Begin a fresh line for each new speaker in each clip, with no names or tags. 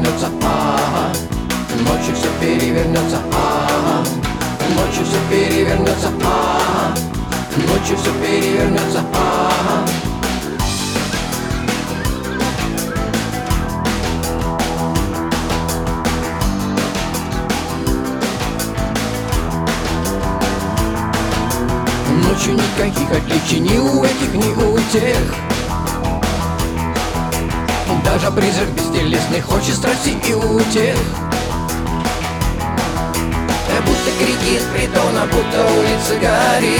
перевернется, ага. Ночью все перевернется, ага. Ночью все перевернется, ага. Ночью все перевернется, ага. Ночью никаких отличий ни у этих, ни у тех. Даже призрак бестелесный хочет страсти и утех. Будто крики из притона, будто улица горит.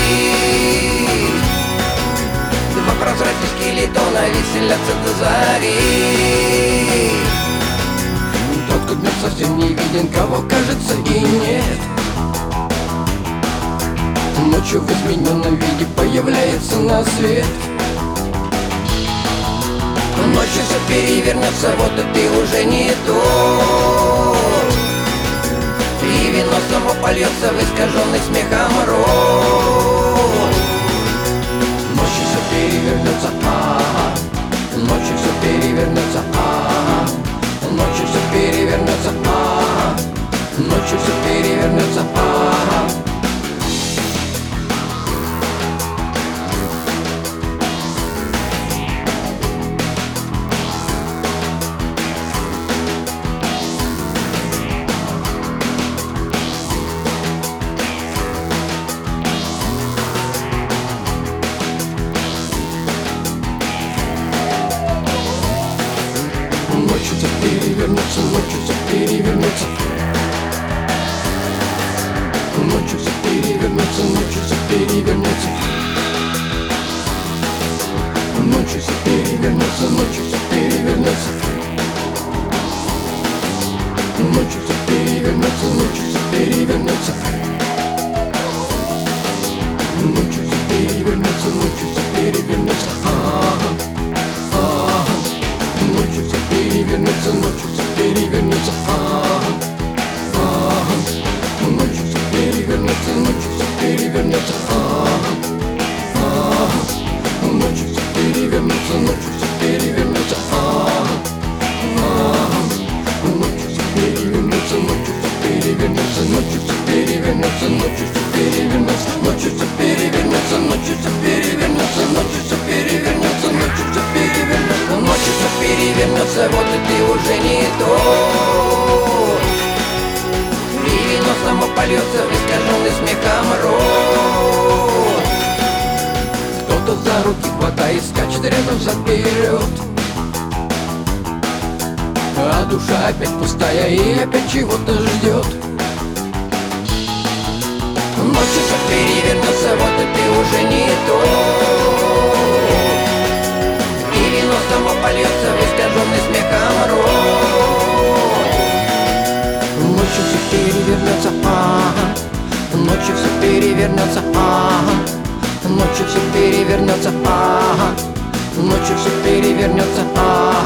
Два прозрачных скелетона веселятся до зари. Тот, кто днем совсем не виден, кого кажется и нет. Ночью в измененном виде появляется на свет. Ночью все перевернется, вот и ты уже не тот. И вино само польется в искаженный смехом рот. Ночью все перевернется, ага. Ночью все перевернется, ага. Ночью все перевернется, ага. Ночью все перевернется, ага. Ночью все перевернется, ночью все перевернется. Ночью все перевернется, ночью все перевернется. Ночью все перевернется, ночью все перевернется. Ночью все перевернется, ночью все перевернется. Ночью все перевернется, ночью все перевернется. Ночью все перевернется, ночью все перевернется, ага. Ночью все перевернется, ночью все перевернется, ага. Ночью все перевернется, ночью все перевернется, ага. Ночью все перевернется, ночью все перевернется, ночью все перевернется, ночью все перевернется, ночью все перевернется, ночью все перевернется, ночью все перевернется, ночью все перевернется, ночью все перевернется, вот и ты уже не тот. И вино само польется в искаженный смехом рот. Кто-то за руки хватает, скачет рядом взад-вперед. А душа опять пустая и опять чего-то ждет. Ночью все перевернется, вот и ты уже не тот. И вино само польется в искаженный смехом рот. Ночью все перевернется, ага. Ночью все перевернется, ага. Ночью все перевернется, ага. Ночью все перевернется, ага.